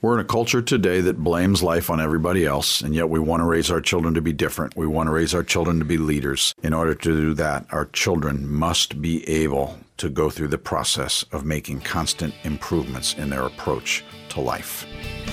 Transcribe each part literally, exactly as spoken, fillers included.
We're in a culture today that blames life on everybody else, and yet we want to raise our children to be different. We want to raise our children to be leaders. In order to do that, our children must be able to go through the process of making constant improvements in their approach to life.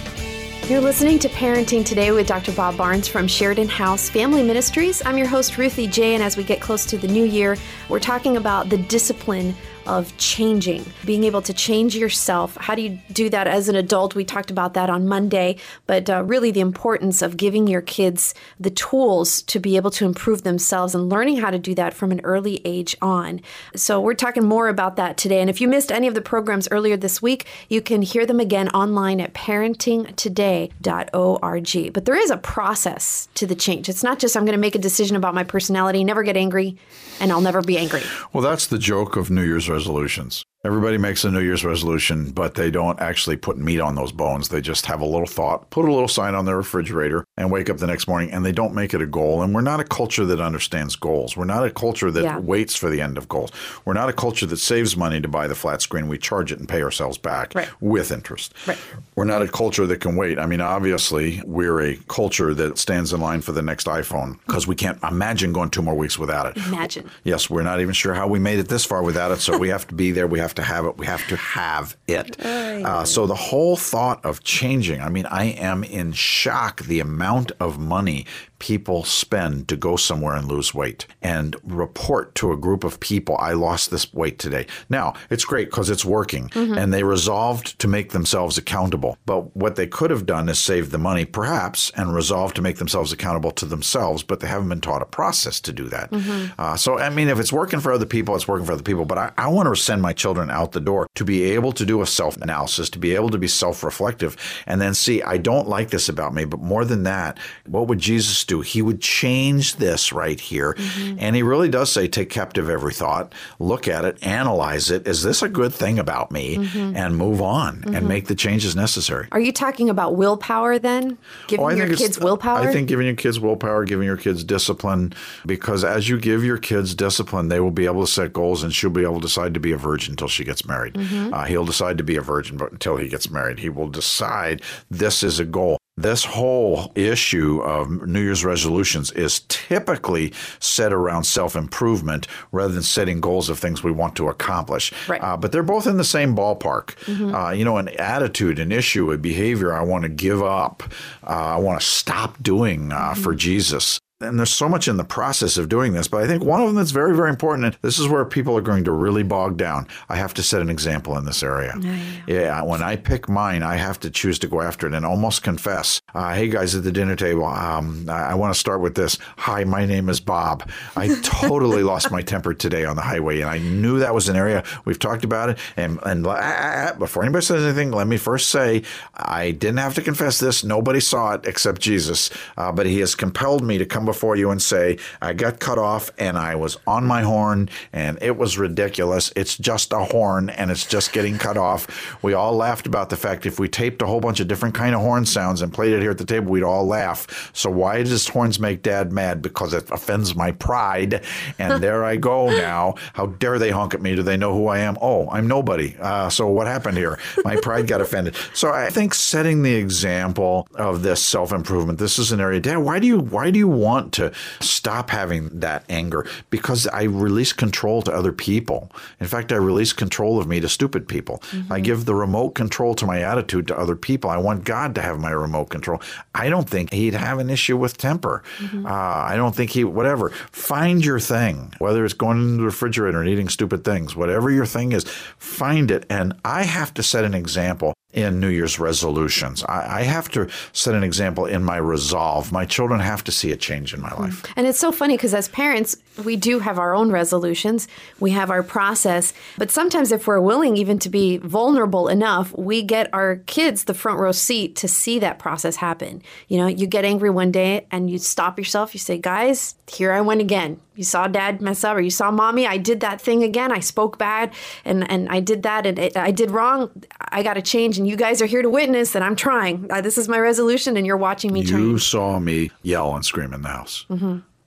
You're listening to Parenting Today with Doctor Bob Barnes from Sheridan House Family Ministries. I'm your host, Ruthie J., and as we get close to the new year, we're talking about the discipline of changing, being able to change yourself. How do you do that as an adult? We talked about that on Monday, but uh, really the importance of giving your kids the tools to be able to improve themselves and learning how to do that from an early age on. So we're talking more about that today. And if you missed any of the programs earlier this week, you can hear them again online at parenting today dot org. But there is a process to the change. It's not just I'm going to make a decision about my personality, never get angry, and I'll never be angry. Well, that's the joke of New Year's resolutions. Everybody makes a New Year's resolution, but they don't actually put meat on those bones. They just have a little thought, put a little sign on their refrigerator, and wake up the next morning, and they don't make it a goal. And we're not a culture that understands goals. We're not a culture that Yeah. waits for the end of goals. We're not a culture that saves money to buy the flat screen. We charge it and pay ourselves back Right. with interest. Right. We're not a culture that can wait. I mean, obviously, we're a culture that stands in line for the next iPhone because we can't imagine going two more weeks without it. Imagine. Yes, we're not even sure how we made it this far without it, so we have to be there. We have to have it. We have to have it. Uh, so the whole thought of changing, I mean, I am in shock the amount of money people spend to go somewhere and lose weight and report to a group of people, I lost this weight today. Now, it's great because it's working, mm-hmm. and they resolved to make themselves accountable. But what they could have done is save the money, perhaps, and resolved to make themselves accountable to themselves, but they haven't been taught a process to do that. Mm-hmm. Uh, so, I mean, if it's working for other people, it's working for other people. But I, I want to send my children out the door to be able to do a self-analysis, to be able to be self-reflective, and then see, I don't like this about me, but more than that, what would Jesus do? He would change this right here. Mm-hmm. And he really does say, take captive every thought, look at it, analyze it. Is this a good thing about me? Mm-hmm. And move on mm-hmm. and make the changes necessary. Are you talking about willpower then? Giving oh, your kids willpower? I think giving your kids willpower, giving your kids discipline, because as you give your kids discipline, they will be able to set goals, and she'll be able to decide to be a virgin until she gets married. Mm-hmm. Uh, he'll decide to be a virgin but until he gets married. He will decide this is a goal. This whole issue of New Year's resolutions is typically set around self-improvement rather than setting goals of things we want to accomplish. Right. Uh, but they're both in the same ballpark. Mm-hmm. Uh, you know, an attitude, an issue, a behavior I want to give up, uh, I want to stop doing uh, mm-hmm. for Jesus. And there's so much in the process of doing this, but I think one of them that's very, very important, and this is where people are going to really bog down. I have to set an example in this area. Yeah, yeah when I pick mine, I have to choose to go after it and almost confess. Uh, hey, guys at the dinner table, um, I, I want to start with this. Hi, my name is Bob. I totally lost my temper today on the highway, and I knew that was an area. We've talked about it. And, and uh, before anybody says anything, let me first say I didn't have to confess this. Nobody saw it except Jesus, uh, but he has compelled me to come before you and say, I got cut off and I was on my horn and it was ridiculous. It's just a horn and it's just getting cut off. We all laughed about the fact if we taped a whole bunch of different kind of horn sounds and played it here at the table, we'd all laugh. So why does horns make Dad mad? Because it offends my pride. And there I go now. How dare they honk at me? Do they know who I am? Oh, I'm nobody. Uh, so what happened here? My pride got offended. So I think setting the example of this self-improvement, this is an area, Dad, why do you, why do you want to stop having that anger? Because I release control to other people. In fact, I release control of me to stupid people. Mm-hmm. I give the remote control to my attitude to other people. I want God to have my remote control. I don't think he'd have an issue with temper. Mm-hmm. Uh, I don't think he, whatever. Find your thing, whether it's going into the refrigerator and eating stupid things, whatever your thing is, find it. And I have to set an example in New Year's resolutions. I, I have to set an example in my resolve. My children have to see a change in my life. And it's so funny because as parents, we do have our own resolutions. We have our process. But sometimes if we're willing even to be vulnerable enough, we get our kids the front row seat to see that process happen. You know, you get angry one day and you stop yourself. You say, guys, here I went again. You saw Dad mess up, or you saw Mommy, I did that thing again. I spoke bad and, and I did that and it, I did wrong. I got to change. And you guys are here to witness that I'm trying. Uh, this is my resolution and you're watching me you change. You saw me yell and scream in the house. Mm-hmm.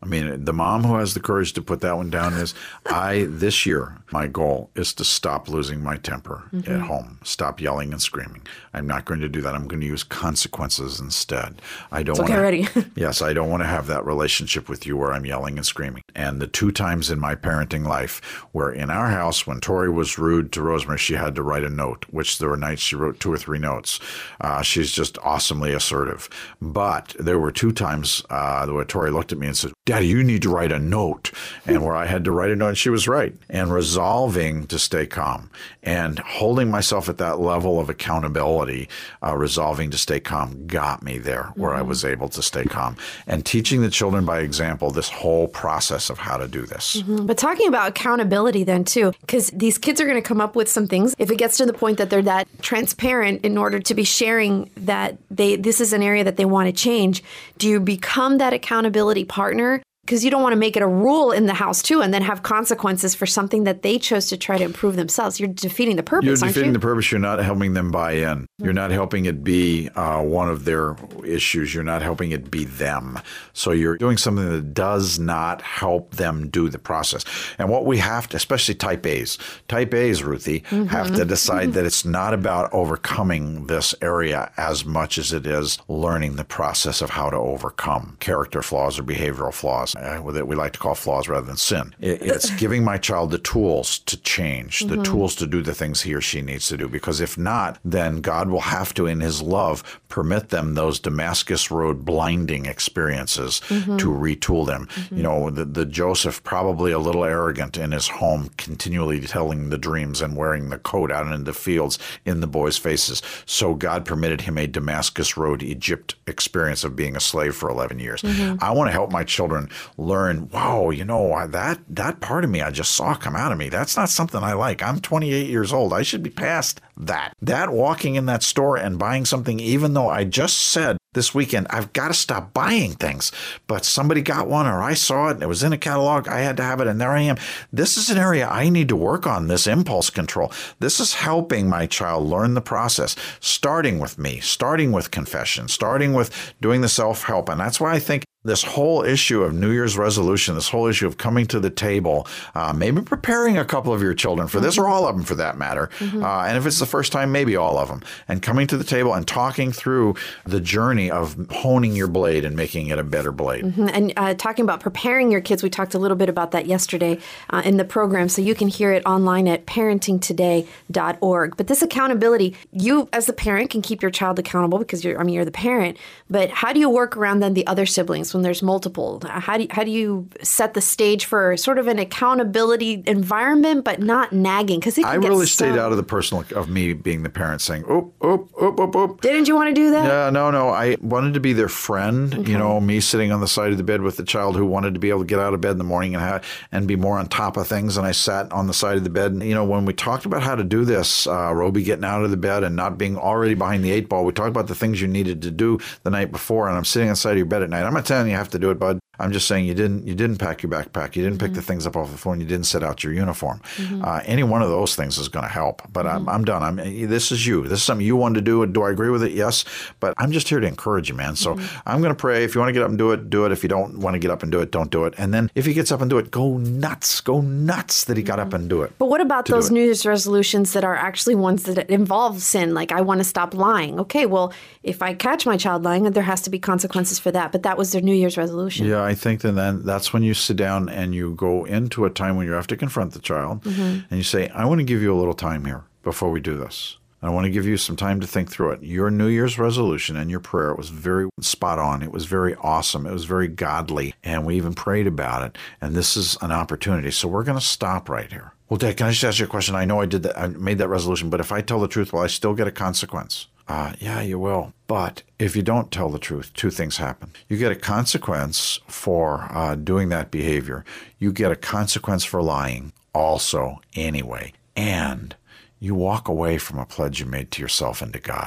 I mean, the mom who has the courage to put that one down is, I, this year, my goal is to stop losing my temper mm-hmm. at home, stop yelling and screaming. I'm not going to do that. I'm going to use consequences instead. I don't want okay, to. Yes, I don't want to have that relationship with you where I'm yelling and screaming. And the two times in my parenting life where in our house, when Tori was rude to Rosemary, she had to write a note, which there were nights she wrote two or three notes. Uh, she's just awesomely assertive. But there were two times uh, where Tori looked at me and said, Daddy, you need to write a note. And where I had to write a note, and she was right. And resolving to stay calm and holding myself at that level of accountability, uh, resolving to stay calm got me there where mm-hmm. I was able to stay calm. And teaching the children by example this whole process of how to do this. Mm-hmm. But talking about accountability then too, because these kids are going to come up with some things. If it gets to the point that they're that transparent in order to be sharing that they this is an area that they want to change, do you become that accountability partner? Because you don't want to make it a rule in the house, too, and then have consequences for something that they chose to try to improve themselves. You're defeating the purpose, You're aren't you? defeating the purpose. You're not helping them buy in. Mm-hmm. You're not helping it be uh, one of their issues. You're not helping it be them. So you're doing something that does not help them do the process. And what we have to, especially type A's, type A's, Ruthie, mm-hmm. have to decide mm-hmm. that it's not about overcoming this area as much as it is learning the process of how to overcome character flaws or behavioral flaws. Uh, that we like to call flaws rather than sin. It, it's giving my child the tools to change, the mm-hmm. tools to do the things he or she needs to do. Because if not, then God will have to, in his love, permit them those Damascus Road blinding experiences mm-hmm. to retool them. Mm-hmm. You know, the, the Joseph, probably a little arrogant in his home, continually telling the dreams and wearing the coat out in the fields in the boys' faces. So God permitted him a Damascus Road Egypt experience of being a slave for eleven years. Mm-hmm. I want to help my children learn, wow, you know, that that part of me I just saw come out of me, that's not something I like. I'm twenty-eight years old. I should be past that. That walking in that store and buying something, even though I just said this weekend, I've got to stop buying things, but somebody got one or I saw it and it was in a catalog, I had to have it, and there I am. This is an area I need to work on, this impulse control. This is helping my child learn the process, starting with me, starting with confession, starting with doing the self-help. And that's why I think this whole issue of New Year's resolution, this whole issue of coming to the table, uh, maybe preparing a couple of your children for this, or all of them for that matter. Mm-hmm. Uh, and if it's the first time, maybe all of them. And coming to the table and talking through the journey of honing your blade and making it a better blade. Mm-hmm. And uh, talking about preparing your kids, we talked a little bit about that yesterday uh, in the program. So you can hear it online at parenting today dot org. But this accountability, you as the parent can keep your child accountable because you're, I mean, you're the parent. But how do you work around then the other siblings when there's multiple? How do you, how do you set the stage for sort of an accountability environment, but not nagging? Because I really so... stayed out of the personal of me being the parent saying, "Oop, oop, oop, oop, oop." Didn't you want to do that? Yeah, no, no. I wanted to be their friend. Okay. You know, me sitting on the side of the bed with the child who wanted to be able to get out of bed in the morning and have, and be more on top of things. And I sat on the side of the bed. And, you know, when we talked about how to do this, uh, Roby getting out of the bed and not being already behind the eight ball, we talked about the things you needed to do the night before. And I'm sitting on the side of your bed at night. I'm not telling you you have to do it, bud. I'm just saying you didn't you didn't pack your backpack. You didn't mm-hmm. pick the things up off the floor, and you didn't set out your uniform. Mm-hmm. Uh, any one of those things is going to help. But mm-hmm. I'm, I'm done. I'm, this is you. This is something you wanted to do. Do I agree with it? Yes. But I'm just here to encourage you, man. So mm-hmm. I'm going to pray. If you want to get up and do it, do it. If you don't want to get up and do it, don't do it. And then if he gets up and do it, go nuts. Go nuts that he got mm-hmm. up and do it. But what about those New Year's resolutions that are actually ones that involve sin? Like, I want to stop lying. Okay, well, if I catch my child lying, there has to be consequences for that. But that was their New Year's resolution. Yeah, I think that then that's when you sit down and you go into a time when you have to confront the child mm-hmm. and you say, I want to give you a little time here before we do this. I want to give you some time to think through it. Your New Year's resolution and your prayer was very spot on. It was very awesome. It was very godly. And we even prayed about it. And this is an opportunity. So we're going to stop right here. Well, Dad, can I just ask you a question? I know I did that. I made that resolution, but if I tell the truth, will I still get a consequence? Uh, yeah, you will. But if you don't tell the truth, two things happen. You get a consequence for uh, doing that behavior. You get a consequence for lying also anyway. And you walk away from a pledge you made to yourself and to God.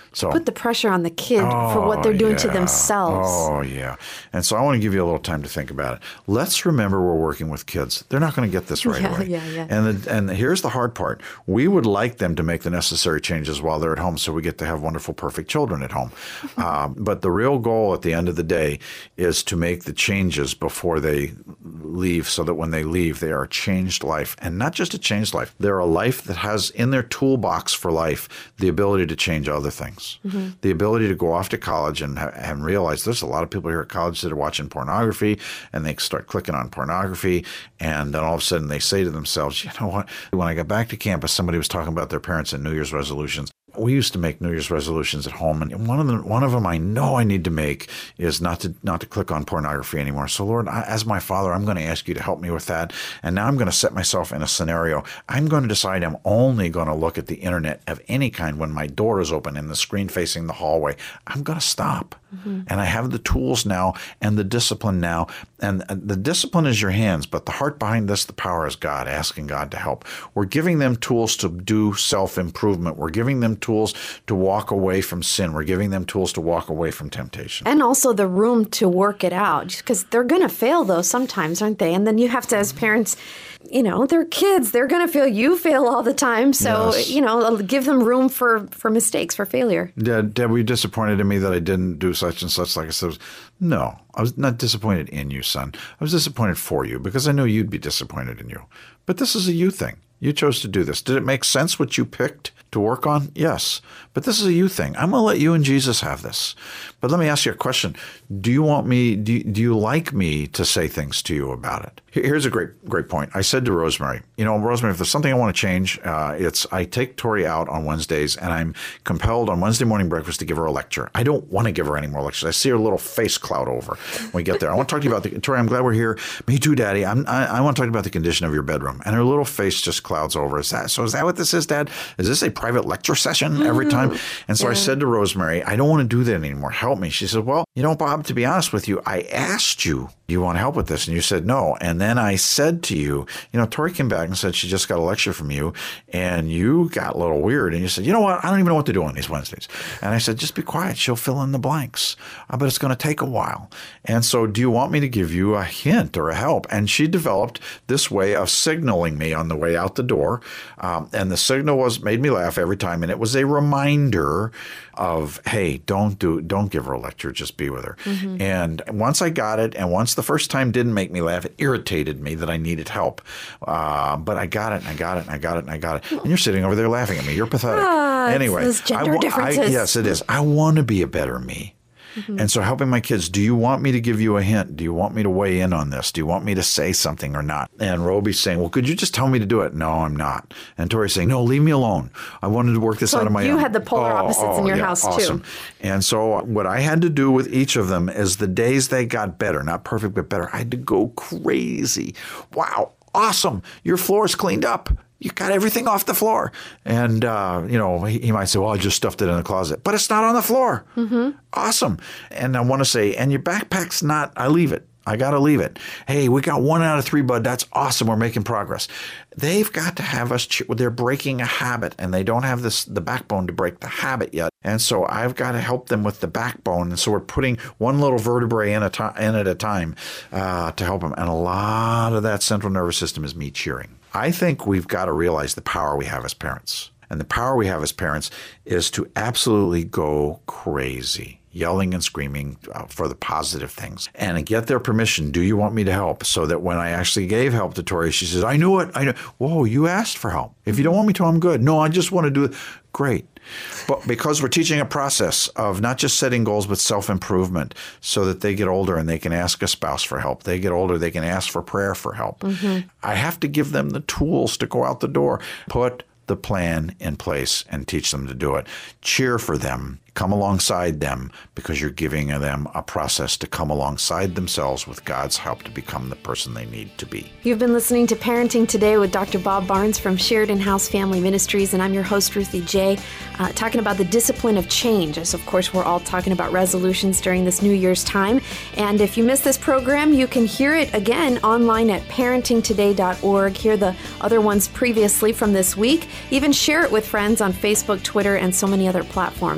So put the pressure on the kid oh, for what they're doing yeah. to themselves. Oh, yeah. And so I want to give you a little time to think about it. Let's remember we're working with kids. They're not going to get this right yeah, away. Yeah, yeah. And the, and here's the hard part. We would like them to make the necessary changes while they're at home so we get to have wonderful, perfect children at home. um, but the real goal at the end of the day is to make the changes before they leave so that when they leave, they are a changed life. And not just a changed life. They're a life that has in their toolbox for life the ability to change other things. Mm-hmm. The ability to go off to college and, and realize there's a lot of people here at college that are watching pornography and they start clicking on pornography and then all of a sudden they say to themselves, you know what, when I got back to campus, somebody was talking about their parents and New Year's resolutions. We used to make New Year's resolutions at home, and one of them, one of them I know I need to make is not to not to click on pornography anymore. So, Lord, I, as my Father, I'm going to ask you to help me with that. And now I'm going to set myself in a scenario. I'm going to decide I'm only going to look at the internet of any kind when my door is open and the screen facing the hallway. I'm going to stop. Mm-hmm. And I have the tools now and the discipline now. And the discipline is your hands, but the heart behind this, the power is God, asking God to help. We're giving them tools to do self-improvement. We're giving them tools to walk away from sin. We're giving them tools to walk away from temptation. And also the room to work it out, because they're going to fail, though, sometimes, aren't they? And then you have to, as parents, you know, they're kids. They're going to fail. You fail all the time. So, yes. you know, give them room for, for mistakes, for failure. Dad, Dad, were you disappointed in me that I didn't do such and such? Like I said, no, I was not disappointed in you, son. I was disappointed for you because I knew you'd be disappointed in you. But this is a you thing. You chose to do this. Did it make sense what you picked to work on? Yes. But this is a you thing. I'm going to let you and Jesus have this. But let me ask you a question. Do you want me, do you, do you like me to say things to you about it? Here's a great, great point. I said to Rosemary, you know, Rosemary, if there's something I want to change, uh, it's I take Tori out on Wednesdays and I'm compelled on Wednesday morning breakfast to give her a lecture. I don't want to give her any more lectures. I see her little face cloud over when we get there. I want to talk to you about the, Tori, I'm glad we're here. Me too, Daddy. I'm, I, I want to talk about the condition of your bedroom. And her little face just clouds over. Is that, so is that what this is, Dad? Is this a private lecture session every time? And so yeah. I said to Rosemary, I don't want to do that anymore. Help me. She said, well, you know, Bob, to be honest with you, I asked you, do you want to help with this? And you said no. And then I said to you, you know, Tori came back and said she just got a lecture from you and you got a little weird. And you said, you know what? I don't even know what to do on these Wednesdays. And I said, just be quiet. She'll fill in the blanks. Uh, but it's going to take a while. And so do you want me to give you a hint or a help? And she developed this way of signaling me on the way out the door. Um, and the signal was made me laugh every time. And it was a reminder of, hey, don't do, don't give her a lecture, just be with her. Mm-hmm. And once I got it, and once the first time didn't make me laugh, it irritated me that I needed help. Uh, but I got it, and I got it, and I got it, and I got it. And you're sitting over there laughing at me. You're pathetic. Ah, anyway, those gender I, differences. I, yes, it is. I want to be a better me. Mm-hmm. And so helping my kids, do you want me to give you a hint? Do you want me to weigh in on this? Do you want me to say something or not? And Roby's saying, well, could you just tell me to do it? No, I'm not. And Tori's saying, no, leave me alone. I wanted to work this so out of my you own. You had the polar oh, opposites oh, in your yeah, house, awesome. too. And so what I had to do with each of them is the days they got better, not perfect, but better, I had to go crazy. Wow, awesome. Your floor's cleaned up. You got everything off the floor. And, uh, you know, he, he might say, well, I just stuffed it in the closet. But it's not on the floor. Mm-hmm. Awesome. And I want to say, and your backpack's not, I leave it. I got to leave it. Hey, we got one out of three, bud. That's awesome. We're making progress. They've got to have us, ch- they're breaking a habit, and they don't have this the backbone to break the habit yet. And so I've got to help them with the backbone. And so we're putting one little vertebrae in, a to- in at a time uh, to help them. And a lot of that central nervous system is me cheering. I think we've got to realize the power we have as parents. And the power we have as parents is to absolutely go crazy, yelling and screaming uh, for the positive things and get their permission. Do you want me to help? So that when I actually gave help to Tori, she says, I knew it. I know. Whoa, you asked for help. If you don't want me to, I'm good. No, I just want to do it. Great. But because we're teaching a process of not just setting goals, but self-improvement so that they get older and they can ask a spouse for help. They get older, they can ask for prayer for help. Mm-hmm. I have to give them the tools to go out the door. Put the plan in place and teach them to do it. Cheer for them. Come alongside them because you're giving them a process to come alongside themselves with God's help to become the person they need to be. You've been listening to Parenting Today with Doctor Bob Barnes from Sheridan House Family Ministries, and I'm your host, Ruthie J., uh, talking about the discipline of change, as of course we're all talking about resolutions during this New Year's time. And if you missed this program, you can hear it again online at parenting today dot org. Hear the other ones previously from this week. Even share it with friends on Facebook, Twitter, and so many other platforms. Again, it's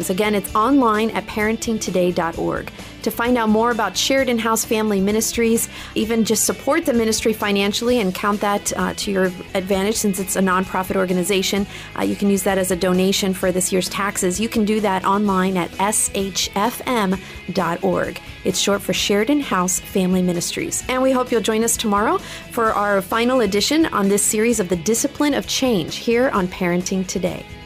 it's online at parenting today dot org. To find out more about Sheridan House Family Ministries, even just support the ministry financially and count that uh, to your advantage since it's a nonprofit organization, uh, you can use that as a donation for this year's taxes. You can do that online at s h f m dot org. It's short for Sheridan House Family Ministries. And we hope you'll join us tomorrow for our final edition on this series of The Discipline of Change here on Parenting Today.